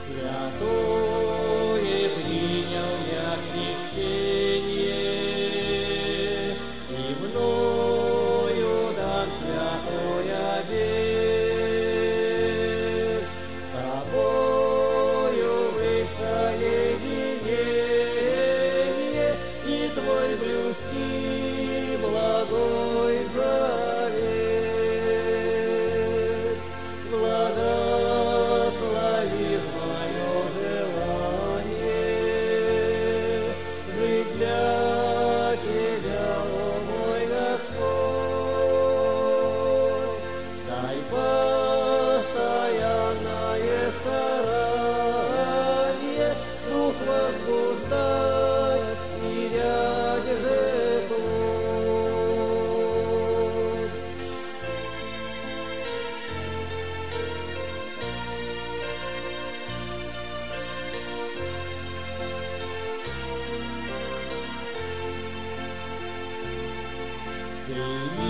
Святое принял я крещение, и мною дан святой обет. С тобою в их соединение, и твой блюсти благой завет. Благословишь мое желание жить для Тебя, о мой Господь. Дай постоянное старание, дух возбуждать, смирять же плоть. Ты